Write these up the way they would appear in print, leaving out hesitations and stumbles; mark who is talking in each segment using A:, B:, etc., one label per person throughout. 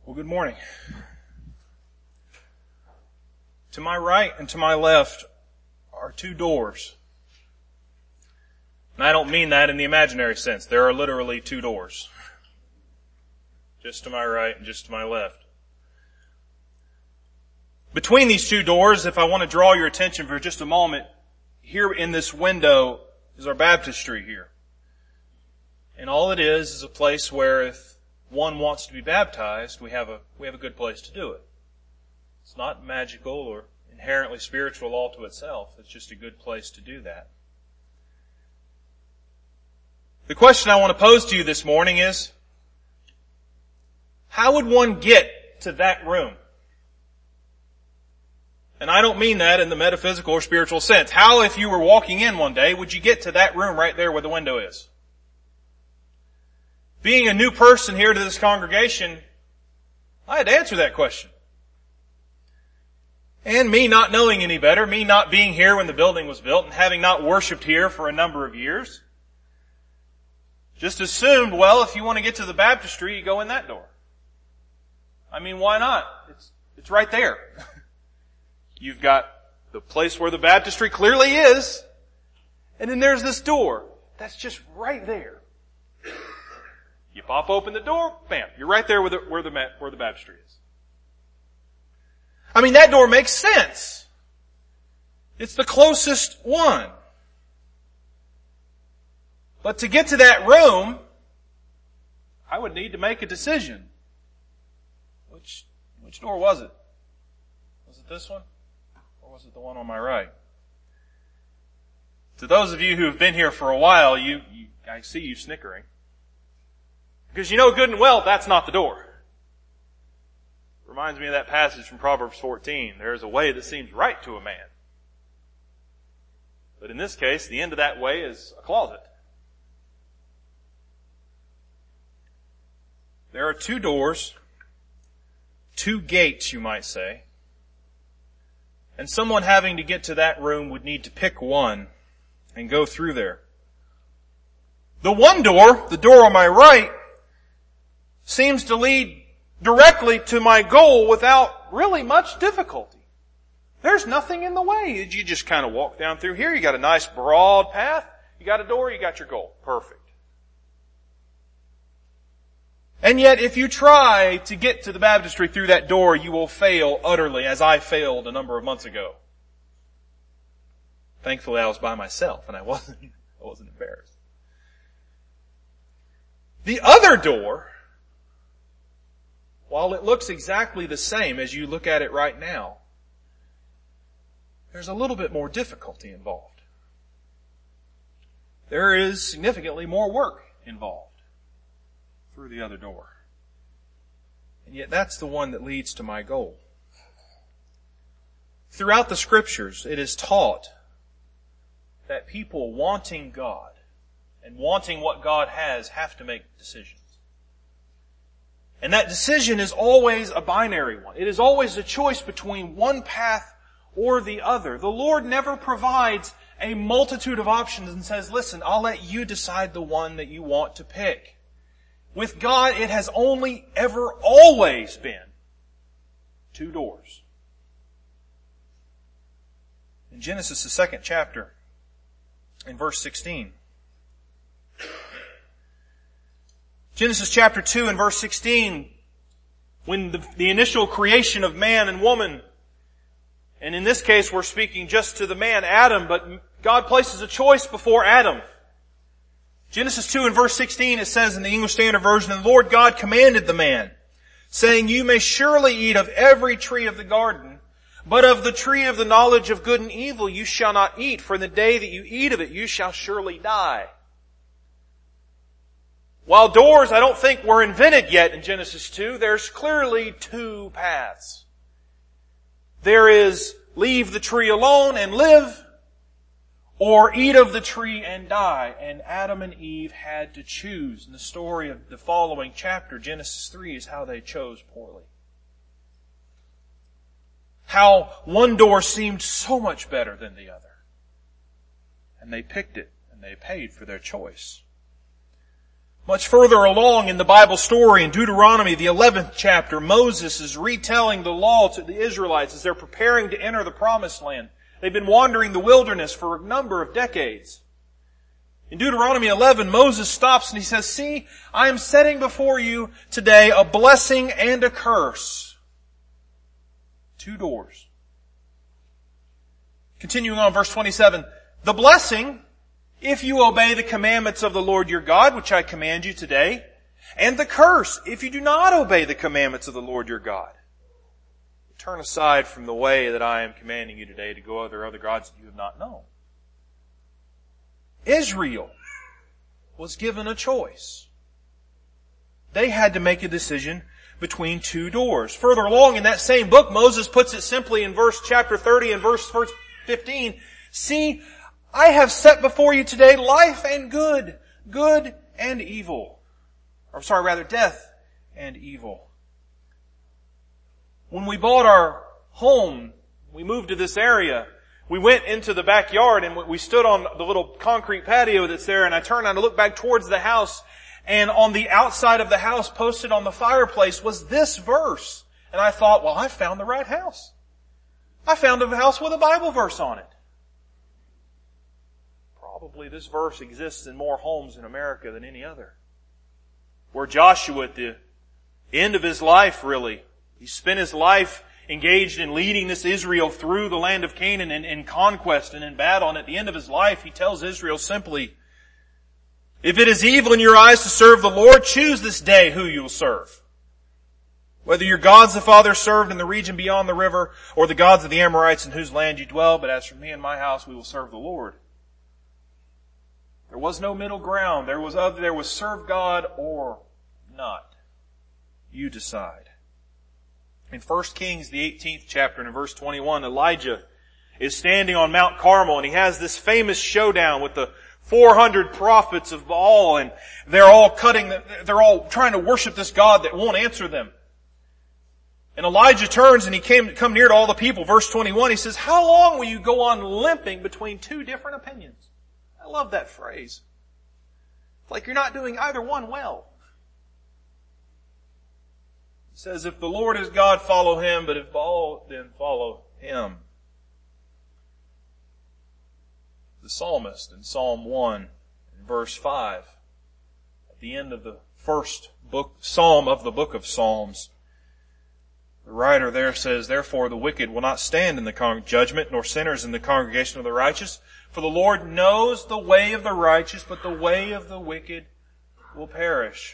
A: Well, good morning. To my right and to my left are two doors. And I don't mean that in the imaginary sense. There are literally two doors. Just to my right and just to my left. Between these two doors, if I want to draw your attention for just a moment, here in this window is our baptistry here. And all it is a place where if one wants to be baptized, we have a good place to do it. It's not magical or inherently spiritual all to itself. It's just a good place to do that. The question I want to pose to you this morning is, how would one get to that room? And I don't mean that in the metaphysical or spiritual sense. How, if you were walking in one day, would you get to that room right there where the window is? Being a new person here to this congregation, I had to answer that question. And me not knowing any better, me not being here when the building was built and having not worshiped here for a number of years, just assumed, well, if you want to get to the baptistry, you go in that door. I mean, why not? It's right there. You've got the place where the baptistry clearly is, and then there's this door that's just right there. You pop open the door, bam, you're right there where the baptistry is. I mean, that door makes sense. It's the closest one. But to get to that room, I would need to make a decision. Which door was it? Was it this one? Or was it the one on my right? To those of you who have been here for a while, I see you snickering. Because you know good and well that's not the door. Reminds me of that passage from Proverbs 14. There is a way that seems right to a man. But in this case, the end of that way is a closet. There are two doors, two gates, you might say. And someone having to get to that room would need to pick one and go through there. The one door, the door on my right, seems to lead directly to my goal without really much difficulty. There's nothing in the way. You just kind of walk down through here. You got a nice broad path. You got a door. You got your goal. Perfect. And yet, if you try to get to the baptistry through that door, you will fail utterly, as I failed a number of months ago. Thankfully, I was by myself, and I wasn't embarrassed. The other door, while it looks exactly the same as you look at it right now, there's a little bit more difficulty involved. There is significantly more work involved through the other door. And yet that's the one that leads to my goal. Throughout the Scriptures, it is taught that people wanting God and wanting what God has have to make decisions. And that decision is always a binary one. It is always a choice between one path or the other. The Lord never provides a multitude of options and says, listen, I'll let you decide the one that you want to pick. With God, it has only ever always been two doors. In Genesis, the 2nd chapter, in verse 16, Genesis chapter 2 and verse 16, when the initial creation of man and woman, and in this case we're speaking just to the man, Adam, but God places a choice before Adam. Genesis 2 and verse 16, it says in the English Standard Version, "And the Lord God commanded the man, saying, You may surely eat of every tree of the garden, but of the tree of the knowledge of good and evil you shall not eat, for in the day that you eat of it you shall surely die." While doors, I don't think, were invented yet in Genesis 2, there's clearly two paths. There is leave the tree alone and live, or eat of the tree and die. And Adam and Eve had to choose. And the story of the following chapter, Genesis 3, is how they chose poorly. How one door seemed so much better than the other. And they picked it, and they paid for their choice. Much further along in the Bible story, in Deuteronomy, the 11th chapter, Moses is retelling the law to the Israelites as they're preparing to enter the Promised Land. They've been wandering the wilderness for a number of decades. In Deuteronomy 11, Moses stops and he says, "See, I am setting before you today a blessing and a curse." 2 doors. Continuing on, verse 27, "The blessing, if you obey the commandments of the Lord your God, which I command you today, and the curse, if you do not obey the commandments of the Lord your God. Turn aside from the way that I am commanding you today to go after other gods that you have not known." Israel was given a choice. They had to make a decision between 2 doors. Further along in that same book, Moses puts it simply in chapter 30 and verse 15, "See, I have set before you today life and good and evil." Death and evil. When we bought our home, we moved to this area, we went into the backyard and we stood on the little concrete patio that's there, and I turned around to look back towards the house, and on the outside of the house, posted on the fireplace, was this verse. And I thought, well, I found the right house. I found a house with a Bible verse on it. Probably this verse exists in more homes in America than any other. Where Joshua, at the end of his life, really, he spent his life engaged in leading this Israel through the land of Canaan in conquest and in battle. And at the end of his life, he tells Israel simply, "If it is evil in your eyes to serve the Lord, choose this day who you will serve. Whether your gods the fathers served in the region beyond the river, or the gods of the Amorites in whose land you dwell, but as for me and my house, we will serve the Lord." There was no middle ground. There was serve God or not. You decide. In 1 Kings, the 18th chapter, and in verse 21, Elijah is standing on Mount Carmel, and he has this famous showdown with the 400 prophets of Baal, and they're all trying to worship this God that won't answer them. And Elijah turns and he come near to all the people. Verse 21, he says, "How long will you go on limping between 2 different opinions?" I love that phrase. It's like you're not doing either one well. It says, "If the Lord is God, follow Him, but if Baal, then follow him." The psalmist in Psalm 1, in verse 5, at the end of the first psalm of the book of Psalms, the writer there says, "Therefore the wicked will not stand in the judgment, nor sinners in the congregation of the righteous. For the Lord knows the way of the righteous, but the way of the wicked will perish."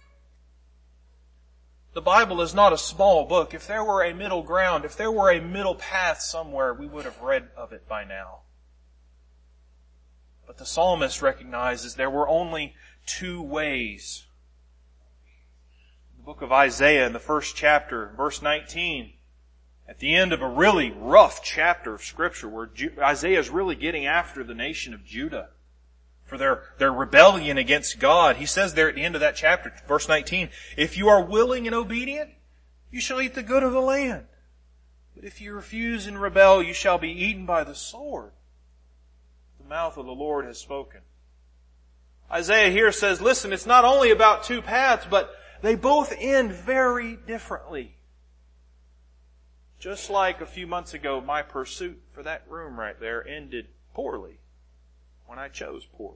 A: The Bible is not a small book. If there were a middle ground, if there were a middle path somewhere, we would have read of it by now. But the psalmist recognizes there were only 2 ways. The book of Isaiah in the 1st chapter, verse 19, at the end of a really rough chapter of Scripture where Isaiah is really getting after the nation of Judah for their rebellion against God. He says there at the end of that chapter, verse 19, "If you are willing and obedient, you shall eat the good of the land. But if you refuse and rebel, you shall be eaten by the sword. The mouth of the Lord has spoken." Isaiah here says, listen, it's not only about 2 paths, but they both end very differently. Just like a few months ago, my pursuit for that room right there ended poorly when I chose poorly.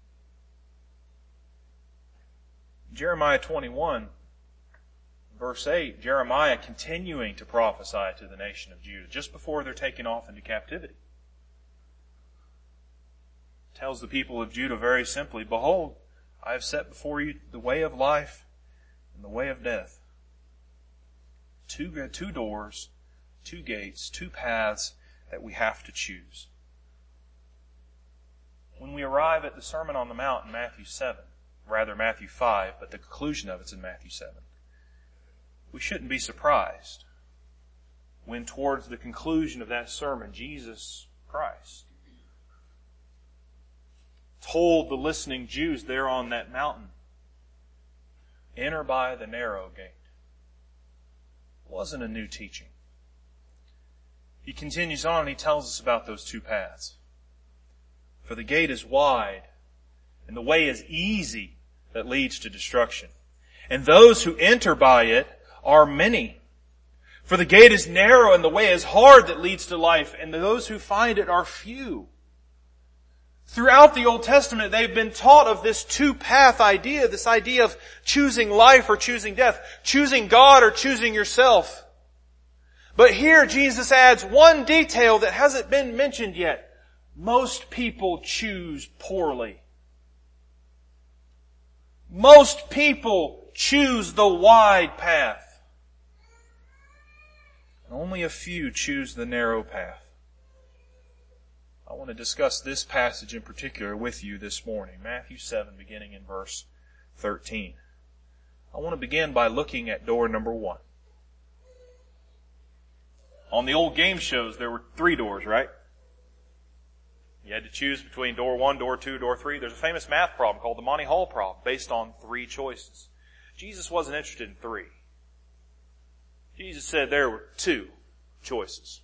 A: Jeremiah 21, verse 8, Jeremiah continuing to prophesy to the nation of Judah just before they're taken off into captivity. Tells the people of Judah very simply, "Behold, I have set before you the way of life and the way of death." 2 doors, 2 gates, 2 paths that we have to choose. When we arrive at the Sermon on the Mount in Matthew 5, but the conclusion of it's in Matthew 7, we shouldn't be surprised when towards the conclusion of that sermon, Jesus Christ told the listening Jews there on that mountain, "Enter by the narrow gate." It wasn't a new teaching. He continues on and he tells us about those 2 paths. "For the gate is wide and the way is easy that leads to destruction. And those who enter by it are many. For the gate is narrow and the way is hard that leads to life, and those who find it are few. Throughout the Old Testament, they've been taught of this two-path idea, this idea of choosing life or choosing death, choosing God or choosing yourself. But here Jesus adds one detail that hasn't been mentioned yet. Most people choose poorly. Most people choose the wide path. And only a few choose the narrow path. I want to discuss this passage in particular with you this morning. Matthew 7, beginning in verse 13. I want to begin by looking at door number 1. On the old game shows, there were 3 doors, right? You had to choose between door 1, door 2, door 3. There's a famous math problem called the Monty Hall problem, based on 3 choices. Jesus wasn't interested in 3. Jesus said there were 2 choices.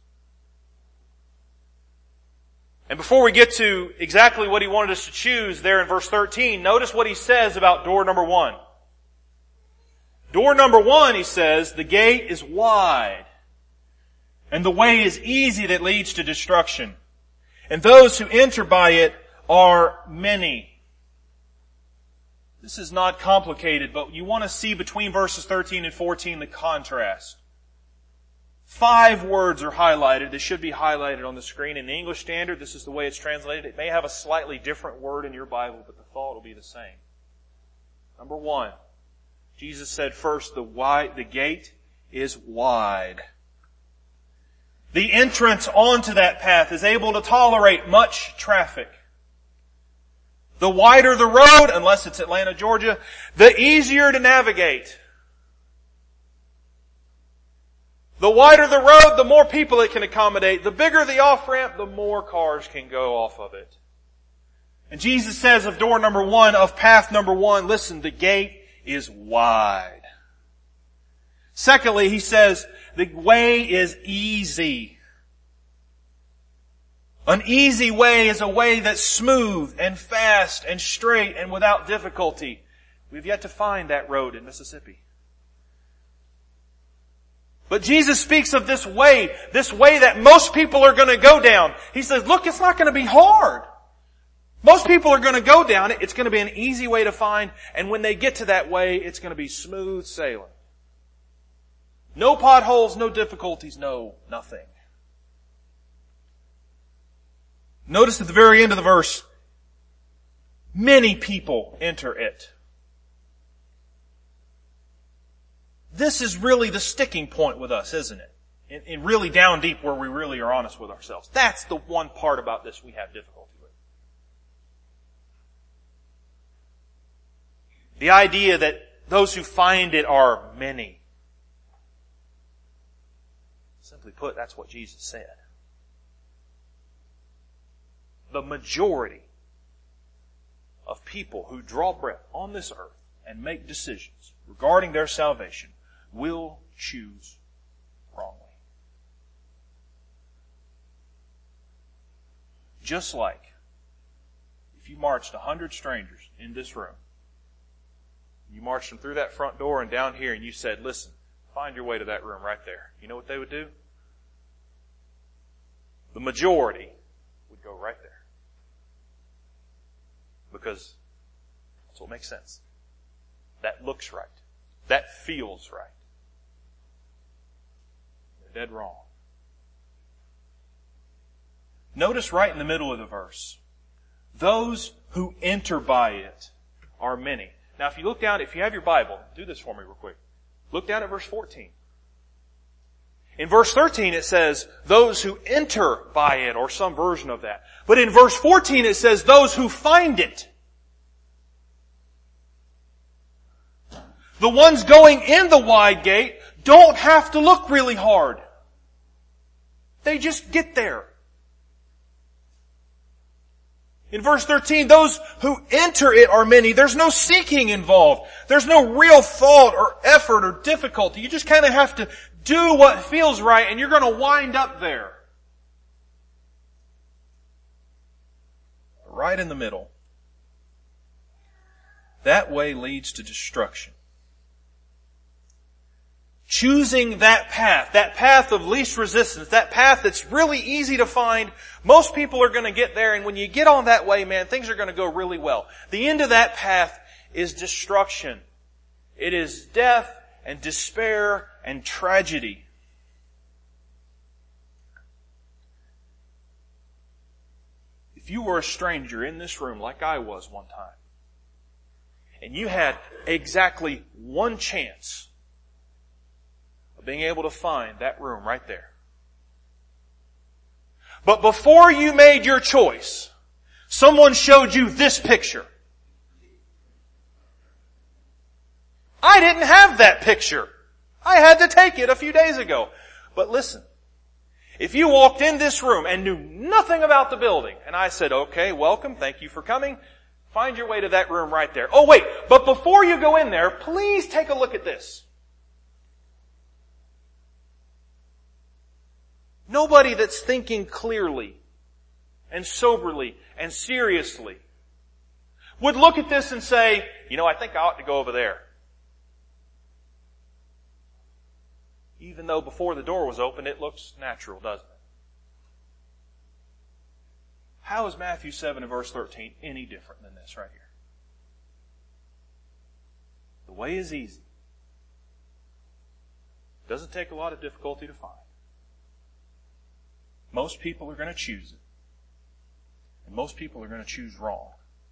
A: And before we get to exactly what He wanted us to choose there in verse 13, notice what He says about door number 1. Door number 1, He says, the gate is wide, and the way is easy that leads to destruction. And those who enter by it are many. This is not complicated, but you want to see between verses 13 and 14 the contrast. 5 words are highlighted. They should be highlighted on the screen. In the English Standard, this is the way it's translated. It may have a slightly different word in your Bible, but the thought will be the same. Number 1, Jesus said first, the gate is wide. The entrance onto that path is able to tolerate much traffic. The wider the road, unless it's Atlanta, Georgia, the easier to navigate. The wider the road, the more people it can accommodate. The bigger the off-ramp, the more cars can go off of it. And Jesus says of door number 1, of path number 1, listen, the gate is wide. Secondly, He says, the way is easy. An easy way is a way that's smooth and fast and straight and without difficulty. We've yet to find that road in Mississippi. But Jesus speaks of this way that most people are going to go down. He says, look, it's not going to be hard. Most people are going to go down it. It's going to be an easy way to find. And when they get to that way, it's going to be smooth sailing. No potholes, no difficulties, no nothing. Notice at the very end of the verse, many people enter it. This is really the sticking point with us, isn't it? In really down deep where we really are honest with ourselves. That's the one part about this we have difficulty with. The idea that those who find it are many. Simply put, that's what Jesus said. The majority of people who draw breath on this earth and make decisions regarding their salvation will choose wrongly. Just like if you marched 100 strangers in this room, you marched them through that front door and down here and you said, listen, find your way to that room right there. You know what they would do? The majority would go right there. Because that's what makes sense. That looks right. That feels right. They're dead wrong. Notice right in the middle of the verse, those who enter by it are many. Now if you look down, if you have your Bible, do this for me real quick. Look down at verse 14. In verse 13 it says, those who enter by it, or some version of that. But in verse 14 it says, those who find it. The ones going in the wide gate don't have to look really hard. They just get there. In verse 13, those who enter it are many. There's no seeking involved. There's no real thought or effort or difficulty. You just kind of have to do what feels right and you're going to wind up there. Right in the middle. that way leads to destruction. Choosing that path of least resistance, that path that's really easy to find, most people are going to get there, and when you get on that way, man, things are going to go really well. The end of that path is destruction. It is death and despair and tragedy. If you were a stranger in this room like I was one time, and you had exactly one chance of being able to find that room right there, but before you made your choice, someone showed you this picture. I didn't have that picture. I had to take it a few days ago. But listen, if you walked in this room and knew nothing about the building, and I said, okay, welcome, thank you for coming, find your way to that room right there. Oh wait, but before you go in there, please take a look at this. Nobody that's thinking clearly and soberly and seriously would look at this and say, I think I ought to go over there. Even though before the door was open, it looks natural, doesn't it? How is Matthew 7 and verse 13 any different than this right here? The way is easy. Doesn't take a lot of difficulty to find. Most people are going to choose it. And most people are going to choose wrong.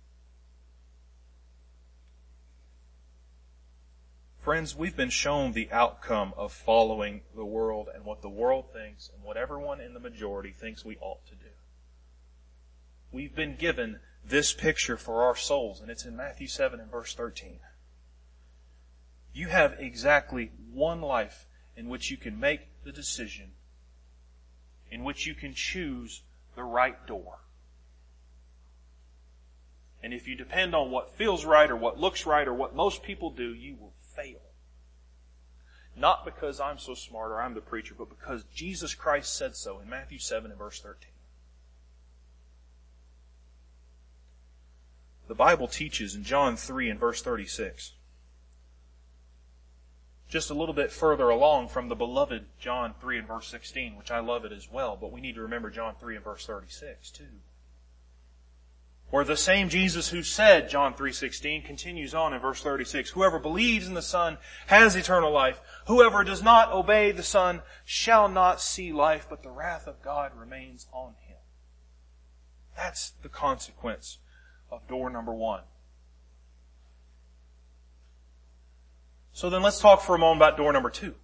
A: Friends, we've been shown the outcome of following the world and what the world thinks and what everyone in the majority thinks we ought to do. We've been given this picture for our souls, and it's in Matthew 7 and verse 13. You have exactly one life in which you can make the decision, in which you can choose the right door. And if you depend on what feels right or what looks right or what most people do, you will fail. Not because I'm so smart or I'm the preacher, but because Jesus Christ said so in Matthew 7 and verse 13. The Bible teaches in John 3 and verse 36, just a little bit further along from the beloved John 3 and verse 16, which I love it as well, but we need to remember John 3 and verse 36 too. Where the same Jesus who said, John 3:16, continues on in verse 36, whoever believes in the Son has eternal life. Whoever does not obey the Son shall not see life, but the wrath of God remains on him. That's the consequence of door number one. So then let's talk for a moment about door number two.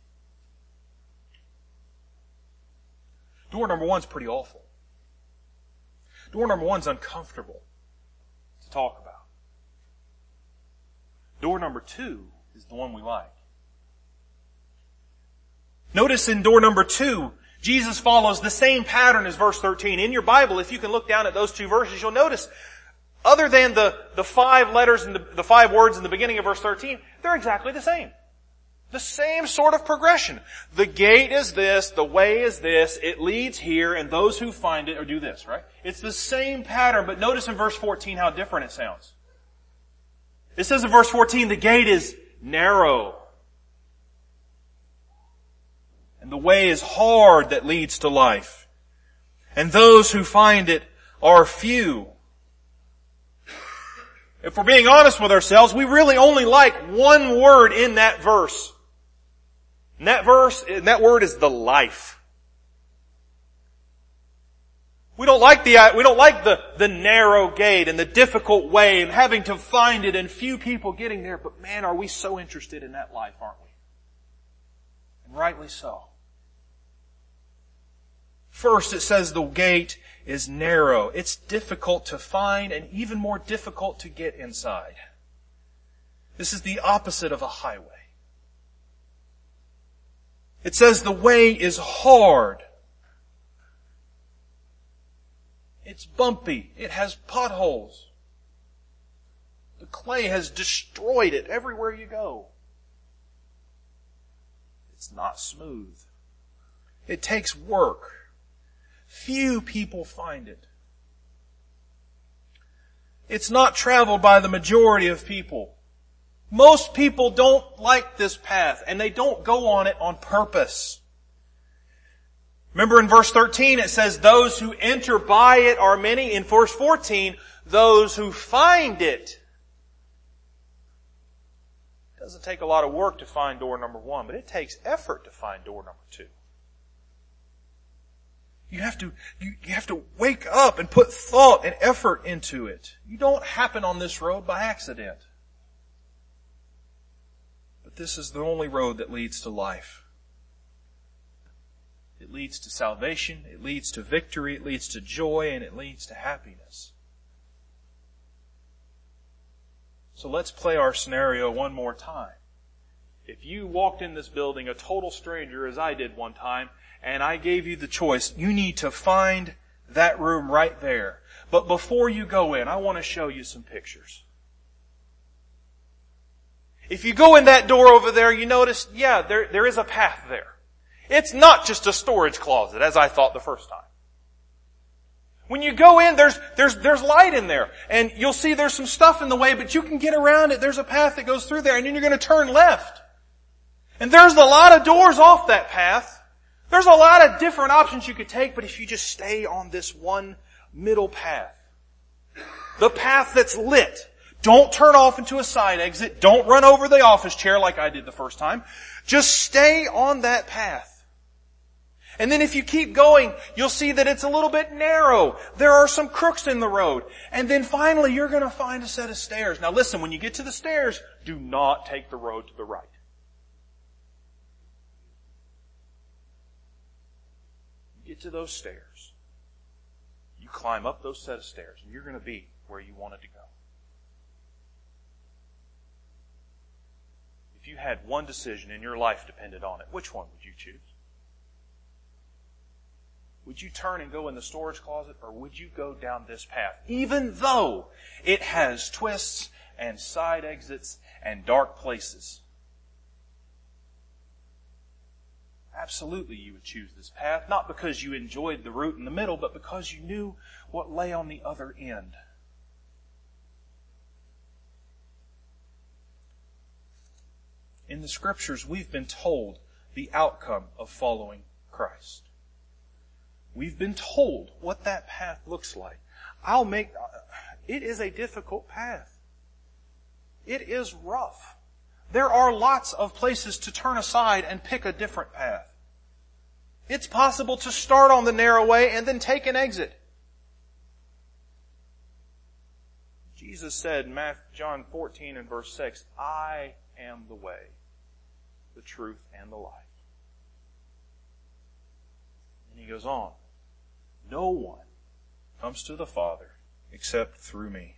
A: Door number one's pretty awful. Door number one's uncomfortable to talk about. Door number two is the one we like. Notice in door number two, Jesus follows the same pattern as verse 13. In your Bible, if you can look down at those two verses, you'll notice, other than the 5 letters and the 5 words in the beginning of verse 13, they're exactly the same. The same sort of progression. The gate is this, the way is this, it leads here, and those who find it or do this, right? It's the same pattern, but notice in verse 14 how different it sounds. It says in verse 14, the gate is narrow. And the way is hard that leads to life. And those who find it are few. If we're being honest with ourselves, we really only like one word in that verse. And that word is the life. We don't like the narrow gate and the difficult way and having to find it and few people getting there, but man, are we so interested in that life, aren't we? And rightly so. First, it says the gate is narrow. It's difficult to find and even more difficult to get inside. This is the opposite of a highway. It says the way is hard. It's bumpy. It has potholes. The clay has destroyed it everywhere you go. It's not smooth. It takes work. Few people find it. It's not traveled by the majority of people. Most people don't like this path, and they don't go on it on purpose. Remember in verse 13 it says, those who enter by it are many. In verse 14, those who find it. It doesn't take a lot of work to find door number 1, but it takes effort to find door number 2. You have to wake up and put thought and effort into it. You don't happen on this road by accident. But this is the only road that leads to life. It leads to salvation, it leads to victory, it leads to joy, and it leads to happiness. So let's play our scenario one more time. If you walked in this building a total stranger, as I did one time, and I gave you the choice, you need to find that room right there. But before you go in, I want to show you some pictures. If you go in that door over there, you notice, there is a path there. It's not just a storage closet, as I thought the first time. When you go in, there's light in there. And you'll see there's some stuff in the way, but you can get around it. There's a path that goes through there, and then you're going to turn left. And there's a lot of doors off that path. There's a lot of different options you could take, but if you just stay on this one middle path, the path that's lit, don't turn off into a side exit, don't run over the office chair like I did the first time, just stay on that path. And then if you keep going, you'll see that it's a little bit narrow. There are some crooks in the road. And then finally, you're going to find a set of stairs. Now listen, when you get to the stairs, do not take the road to the right. You get to those stairs. You climb up those set of stairs, and you're going to be where you wanted to go. If you had one decision and your life depended on it, which one would you choose? Would you turn and go in the storage closet, or would you go down this path, even though it has twists and side exits and dark places? Absolutely you would choose this path, not because you enjoyed the route in the middle, but because you knew what lay on the other end. In the Scriptures, we've been told the outcome of following Christ. We've been told what that path looks like. It is a difficult path. It is rough. There are lots of places to turn aside and pick a different path. It's possible to start on the narrow way and then take an exit. Jesus said in John 14 and verse 6, I am the way, the truth, and the life. And he goes on, no one comes to the Father except through me.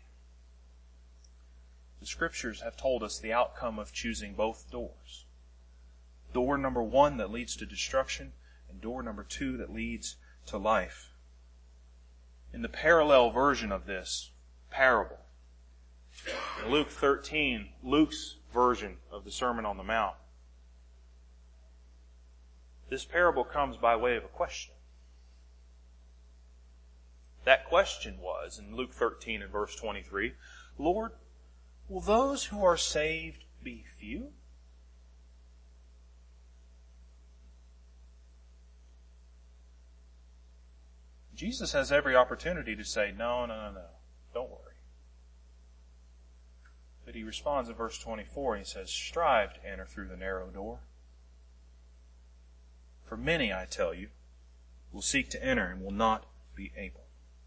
A: The Scriptures have told us the outcome of choosing both doors. Door number 1 that leads to destruction, and door number 2 that leads to life. In the parallel version of this parable, in Luke 13, Luke's version of the Sermon on the Mount, this parable comes by way of a question. That question was, in Luke 13 and verse 23, Lord, will those who are saved be few? Jesus has every opportunity to say, no, don't worry. But he responds in verse 24, and he says, strive to enter through the narrow door. For many, I tell you, will seek to enter and will not be able.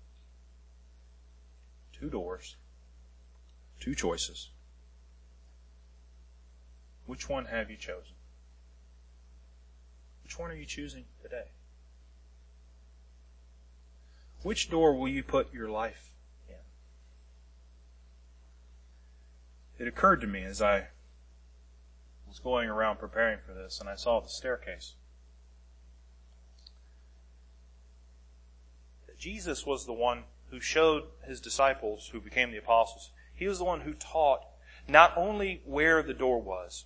A: 2 doors, 2 choices. Which one have you chosen? Which one are you choosing today? Which door will you put your life in? It occurred to me as I was going around preparing for this, and I saw the staircase, that Jesus was the one who showed his disciples, who became the apostles. He was the one who taught not only where the door was,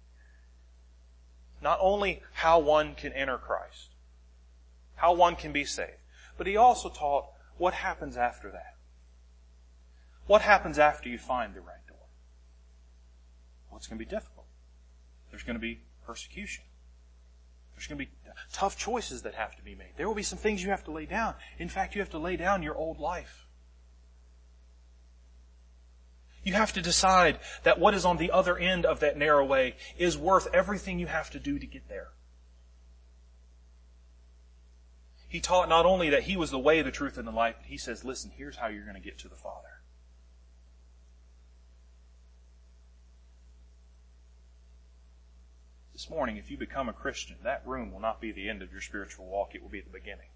A: not only how one can enter Christ, how one can be saved, but he also taught what happens after that. What happens after you find the right door? Well, it's going to be difficult. There's going to be persecution. There's going to be tough choices that have to be made. There will be some things you have to lay down. In fact, you have to lay down your old life. You have to decide that what is on the other end of that narrow way is worth everything you have to do to get there. He taught not only that He was the way, the truth, and the life, but He says, listen, here's how you're going to get to the Father. This morning, if you become a Christian, that room will not be the end of your spiritual walk. It will be the beginning.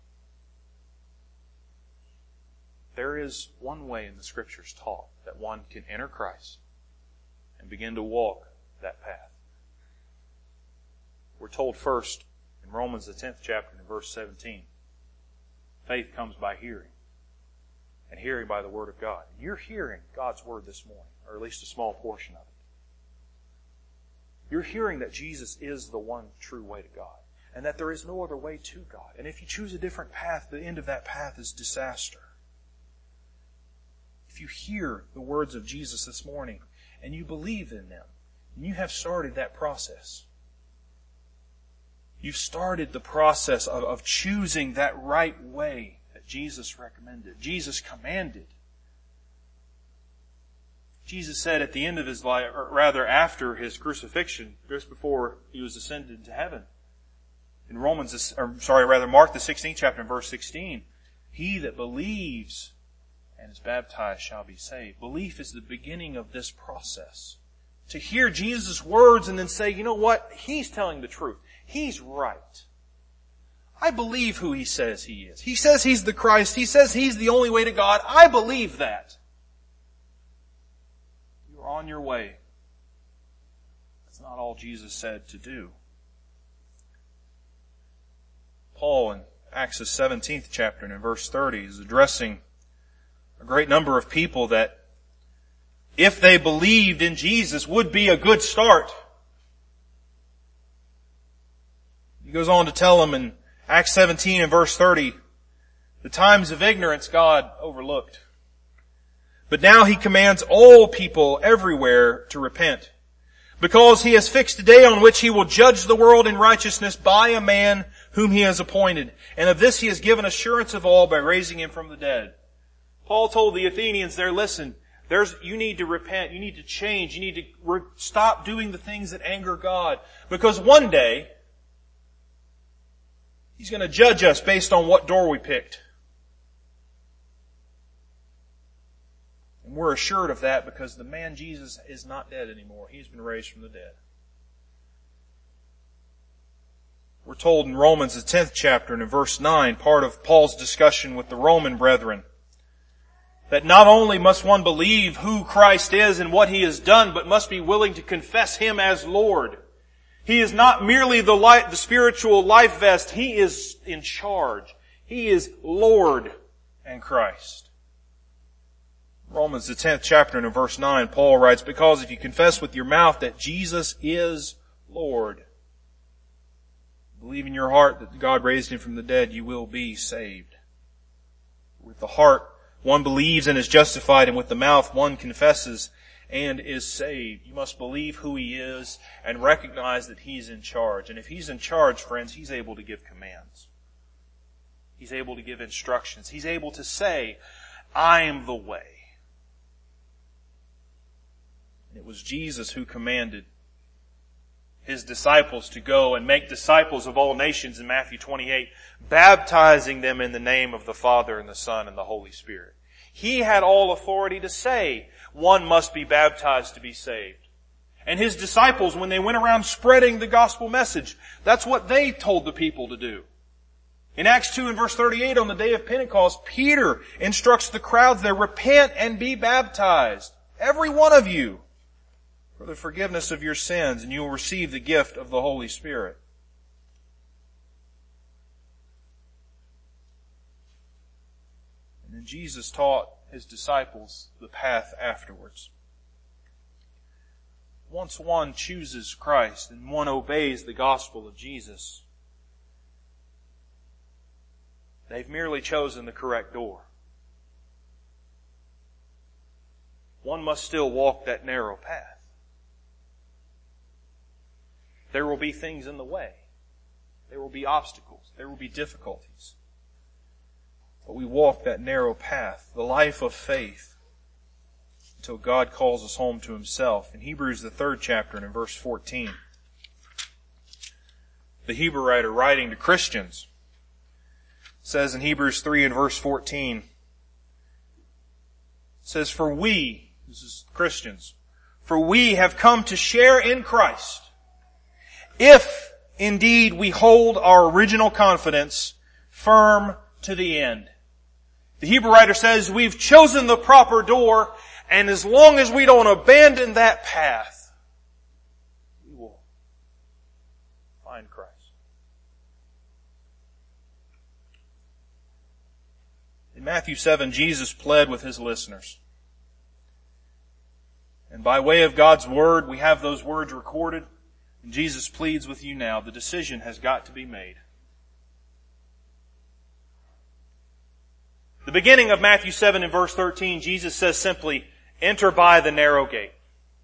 A: There is one way in the Scriptures taught that one can enter Christ and begin to walk that path. We're told first in Romans the 10th chapter in verse 17, faith comes by hearing, and hearing by the Word of God. You're hearing God's Word this morning, or at least a small portion of it. You're hearing that Jesus is the one true way to God, and that there is no other way to God. And if you choose a different path, the end of that path is disaster. If you hear the words of Jesus this morning, and you believe in them, and you have started that process, you've started the process of choosing that right way that Jesus recommended, Jesus commanded. Jesus said at the end of His life, or rather after His crucifixion, just before He was ascended to heaven, in Mark the 16th chapter and verse 16, he that believes and is baptized shall be saved. Belief is the beginning of this process. To hear Jesus' words and then say, you know what? He's telling the truth. He's right. I believe who He says He is. He says He's the Christ. He says He's the only way to God. I believe that. You're on your way. That's not all Jesus said to do. Paul in Acts the 17th chapter and in verse 30 is addressing a great number of people that, if they believed in Jesus, would be a good start. He goes on to tell them in Acts 17 and verse 30, the times of ignorance God overlooked. But now He commands all people everywhere to repent, because He has fixed a day on which He will judge the world in righteousness by a man whom He has appointed. And of this He has given assurance of all by raising Him from the dead. Paul told the Athenians there, listen, you need to repent, you need to change, you need to stop doing the things that anger God. Because one day, He's going to judge us based on what door we picked. And we're assured of that because the man Jesus is not dead anymore. He's been raised from the dead. We're told in Romans the 10th chapter and in verse 9, part of Paul's discussion with the Roman brethren, that not only must one believe who Christ is and what He has done, but must be willing to confess Him as Lord. He is not merely the spiritual life vest. He is in charge. He is Lord and Christ. Romans the 10th chapter and in verse 9, Paul writes, because if you confess with your mouth that Jesus is Lord, believe in your heart that God raised Him from the dead, you will be saved. With the heart, one believes and is justified, and with the mouth one confesses and is saved. You must believe who He is and recognize that He's in charge. And if He's in charge, friends, He's able to give commands. He's able to give instructions. He's able to say, I am the way. And it was Jesus who commanded His disciples to go and make disciples of all nations in Matthew 28, baptizing them in the name of the Father and the Son and the Holy Spirit. He had all authority to say, one must be baptized to be saved. And His disciples, when they went around spreading the gospel message, that's what they told the people to do. In Acts 2 and verse 38, on the day of Pentecost, Peter instructs the crowds there, repent and be baptized, every one of you, for the forgiveness of your sins, and you will receive the gift of the Holy Spirit. And then Jesus taught His disciples the path afterwards. Once one chooses Christ and one obeys the gospel of Jesus, they've merely chosen the correct door. one must still walk that narrow path. There will be things in the way. There will be obstacles. There will be difficulties. But we walk that narrow path, the life of faith, until God calls us home to Himself. In Hebrews, the 3rd chapter, and in verse 14, the Hebrew writer writing to Christians says in Hebrews 3 and verse 14, says, "For we," this is Christians, "for we have come to share in Christ, if indeed we hold our original confidence firm to the end." The Hebrew writer says we've chosen the proper door, and as long as we don't abandon that path, we will find Christ. In Matthew 7, Jesus pled with His listeners. And by way of God's Word, we have those words recorded. And Jesus pleads with you now. The decision has got to be made. The beginning of Matthew 7 and verse 13, Jesus says simply, "Enter by the narrow gate."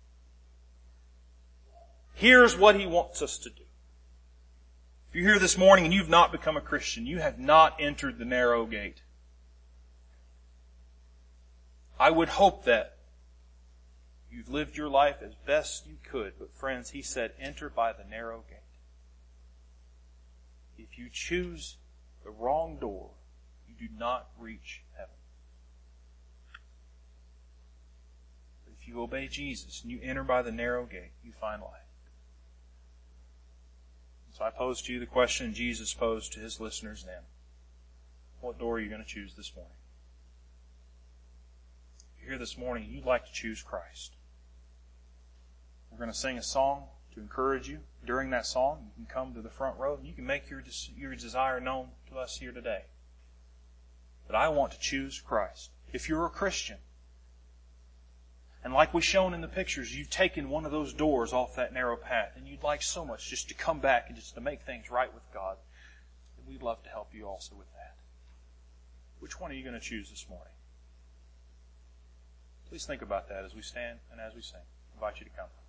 A: Here's what He wants us to do. If you're here this morning and you've not become a Christian, you have not entered the narrow gate. I would hope that you've lived your life as best you could. But friends, He said, enter by the narrow gate. If you choose the wrong door, you do not reach heaven. But if you obey Jesus and you enter by the narrow gate, you find life. So I pose to you the question Jesus posed to His listeners then. What door are you going to choose this morning? If you're here this morning and you'd like to choose Christ, we're going to sing a song to encourage you. During that song, you can come to the front row and you can make your desire known to us here today. But I want to choose Christ. If you're a Christian, and like we've shown in the pictures, you've taken one of those doors off that narrow path, and you'd like so much just to come back and just to make things right with God, then we'd love to help you also with that. Which one are you going to choose this morning? Please think about that as we stand and as we sing. I invite you to come.